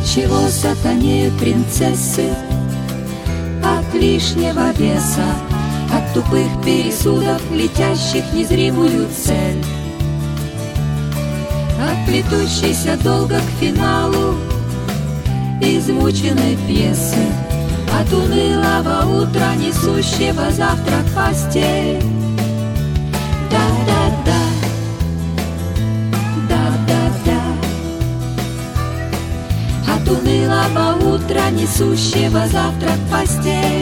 Отчего сатанеют принцессы? От лишнего веса, от тупых пересудов, летящих в незримую цель, от плетущейся долго к финалу измученной пьесы, от унылого утра, несущего завтрак в постель. Да-да-да, да-да-да, от унылого утра, несущего завтрак в постель.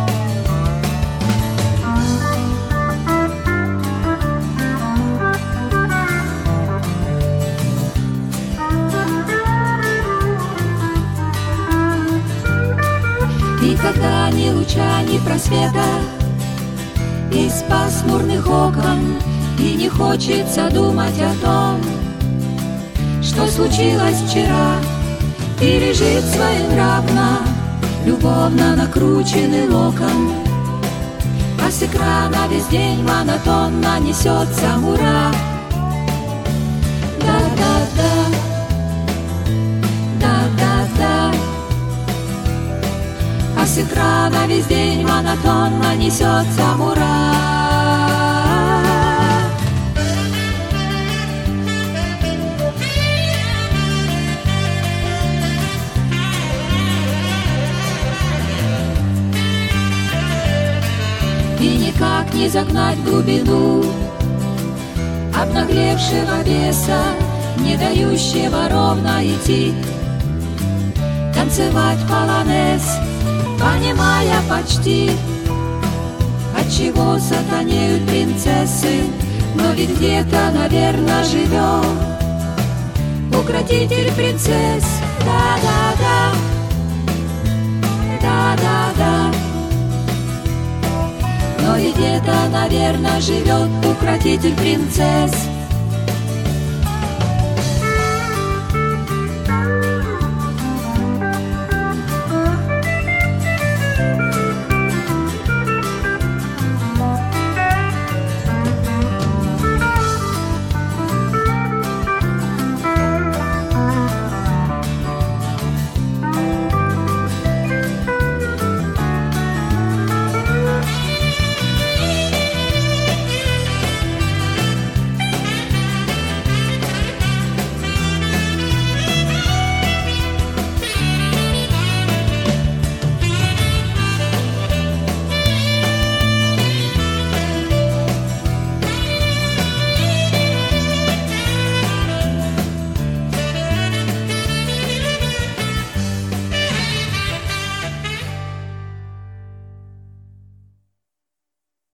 И когда ни луча, ни просвета из пасмурных окон, и не хочется думать о том, что случилось вчера, и лежит своенравно, любовно накрученный локон, а с экрана весь день монотонно несется мура. Да-да-да, да-да-да, а с экрана весь день монотонно несется мура. И никак не загнать в глубину обнаглевшего веса, не дающего ровно идти, танцевать полонез, понимая почти, отчего сатанеют принцессы. Но ведь где-то, наверное, живет укротитель принцесс. Да-да-да, да-да-да, но ведь где-то, наверное, живет укротитель принцесс.